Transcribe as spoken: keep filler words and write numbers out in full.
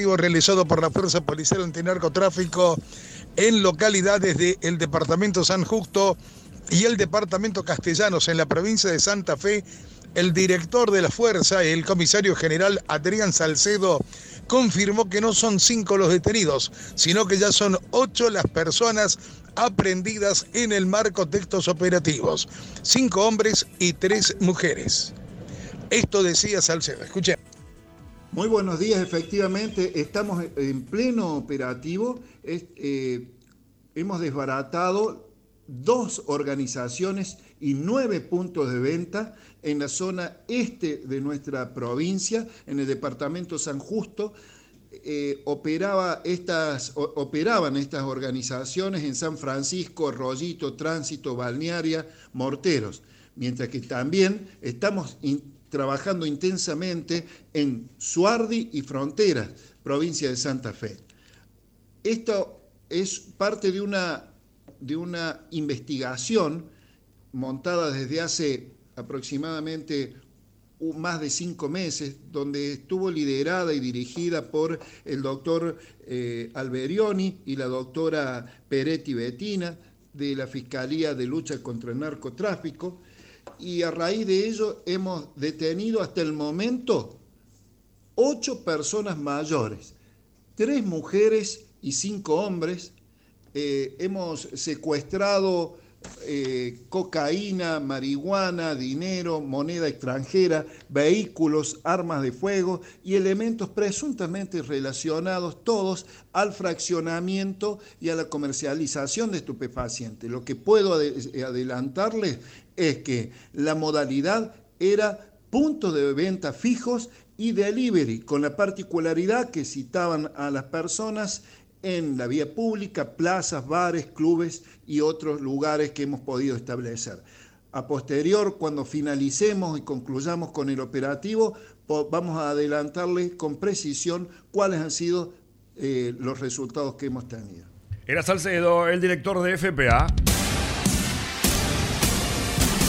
operativo realizado por la Fuerza Policial Antinarcotráfico en localidades del departamento San Justo y el departamento Castellanos en la provincia de Santa Fe. El director de la fuerza, el comisario general Adrián Salcedo, confirmó que no son cinco los detenidos, sino que ya son ocho las personas aprehendidas en el marco de estos operativos. Cinco hombres y tres mujeres. Esto decía Salcedo. Escuchen. Muy buenos días, efectivamente, estamos en pleno operativo. Es, eh, hemos desbaratado dos organizaciones y nueve puntos de venta en la zona este de nuestra provincia, en el departamento San Justo. Eh, operaba estas, o, operaban estas organizaciones en San Francisco, Rollito, Tránsito, Balnearia, Morteros, mientras que también estamos in, trabajando intensamente en Suardi y Fronteras, provincia de Santa Fe. Esto es parte de una, de una investigación montada desde hace aproximadamente más de cinco meses, donde estuvo liderada y dirigida por el doctor eh, Alberioni y la doctora Peretti Bettina de la Fiscalía de Lucha contra el Narcotráfico, y a raíz de ello hemos detenido hasta el momento ocho personas mayores, tres mujeres y cinco hombres. Eh, hemos secuestrado eh, cocaína, marihuana, dinero, moneda extranjera, vehículos, armas de fuego y elementos presuntamente relacionados todos al fraccionamiento y a la comercialización de estupefacientes. Lo que puedo adelantarles es que la modalidad era puntos de venta fijos y delivery, con la particularidad que citaban a las personas en la vía pública, plazas, bares, clubes y otros lugares que hemos podido establecer. A posterior, cuando finalicemos y concluyamos con el operativo, vamos a adelantarles con precisión cuáles han sido eh, los resultados que hemos tenido. Era Salcedo, el director de F P A.